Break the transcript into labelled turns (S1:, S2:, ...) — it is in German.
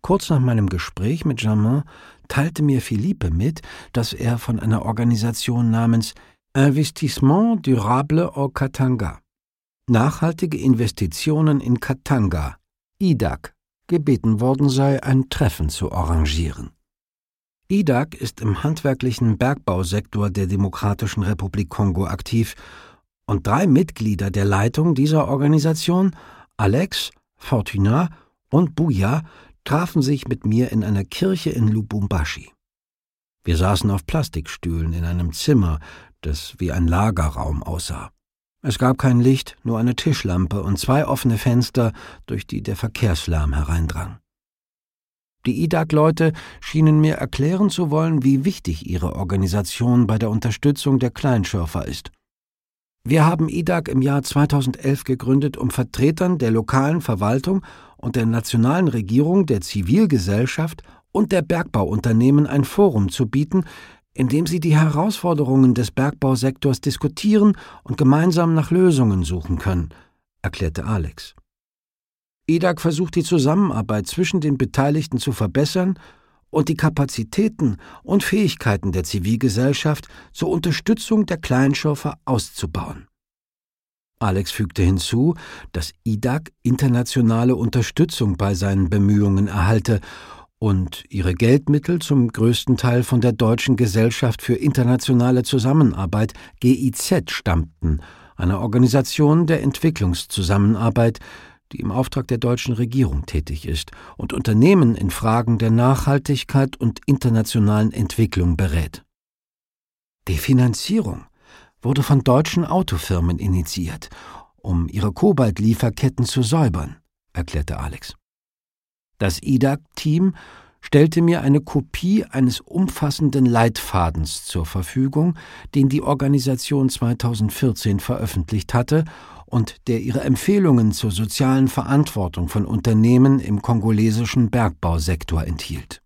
S1: Kurz nach meinem Gespräch mit Germain teilte mir Philippe mit, dass er von einer Organisation namens Investissement Durable au Katanga, nachhaltige Investitionen in Katanga, IDAC, gebeten worden sei, ein Treffen zu arrangieren. IDAC ist im handwerklichen Bergbausektor der Demokratischen Republik Kongo aktiv und 3 Mitglieder der Leitung dieser Organisation, Alex, Fortuna und Buya, trafen sich mit mir in einer Kirche in Lubumbashi. Wir saßen auf Plastikstühlen in einem Zimmer, das wie ein Lagerraum aussah. Es gab kein Licht, nur eine Tischlampe und 2 offene Fenster, durch die der Verkehrslärm hereindrang. Die IDAC-Leute schienen mir erklären zu wollen, wie wichtig ihre Organisation bei der Unterstützung der Kleinschürfer ist. Wir haben IDAC im Jahr 2011 gegründet, um Vertretern der lokalen Verwaltung und der nationalen Regierung, der Zivilgesellschaft und der Bergbauunternehmen ein Forum zu bieten, in dem sie die Herausforderungen des Bergbausektors diskutieren und gemeinsam nach Lösungen suchen können, erklärte Alex. IDAC versucht die Zusammenarbeit zwischen den Beteiligten zu verbessern und die Kapazitäten und Fähigkeiten der Zivilgesellschaft zur Unterstützung der Kleinschürfer auszubauen. Alex fügte hinzu, dass IDAC internationale Unterstützung bei seinen Bemühungen erhalte und ihre Geldmittel zum größten Teil von der Deutschen Gesellschaft für internationale Zusammenarbeit GIZ stammten, einer Organisation der Entwicklungszusammenarbeit, die im Auftrag der deutschen Regierung tätig ist und Unternehmen in Fragen der Nachhaltigkeit und internationalen Entwicklung berät. Die Finanzierung wurde von deutschen Autofirmen initiiert, um ihre Kobaltlieferketten zu säubern, erklärte Alex. Das IDAC-Team stellte mir eine Kopie eines umfassenden Leitfadens zur Verfügung, den die Organisation 2014 veröffentlicht hatte und der ihre Empfehlungen zur sozialen Verantwortung von Unternehmen im kongolesischen Bergbausektor enthielt.